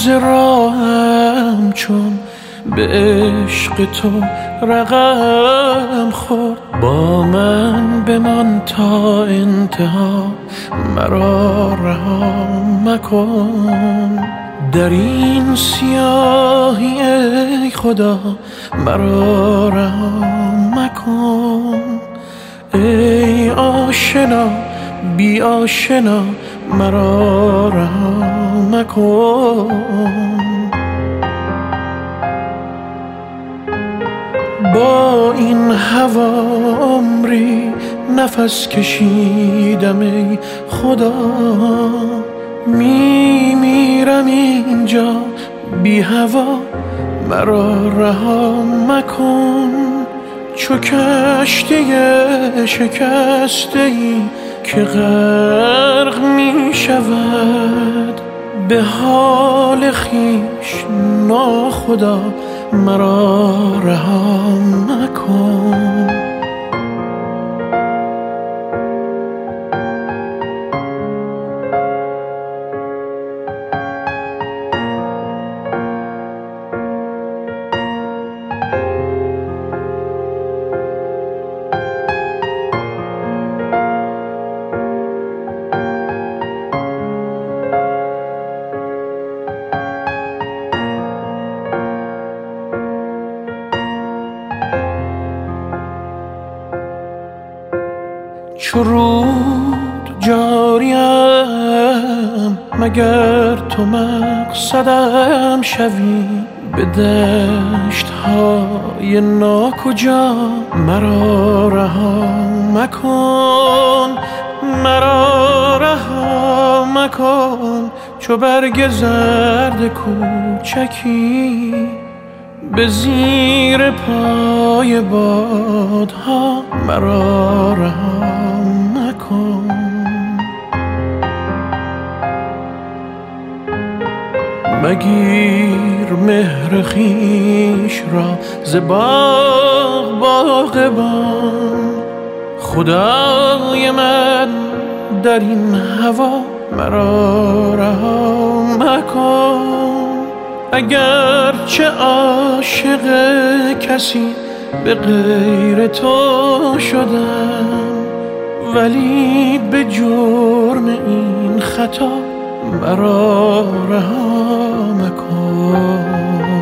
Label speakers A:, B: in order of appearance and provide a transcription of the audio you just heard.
A: ز راهم چون به عشق تو رقم خورد. با من بمان تا انتها، مرا رها مکن. در این سیاهی ای خدا مرا رها مکن. ای آشنا بی آشنا مرا رها مکن. با این هوا عمری نفس کشیدم ای خدا، میمیرم اینجا بی هوا مرا رها مکن. چو کشتی شکسته ای که غرق می شود، به حال خویش ناخدا مرا رها مکن. چو رود جاریم مگر تو مقصدم شوی، به دشت های ناکجا مرا رها مکن. مرا رها مکن. چو برگ زرد کوچکی به زیر پای بادها مرا رها مکن. مگیر مهر خویش را ز باغ باغبان. خدای من در این هوا مرا رها مکن. اگر چه عاشق کسی به غیر تو شدم، ولی به جرم این خطا مرا رها مکن.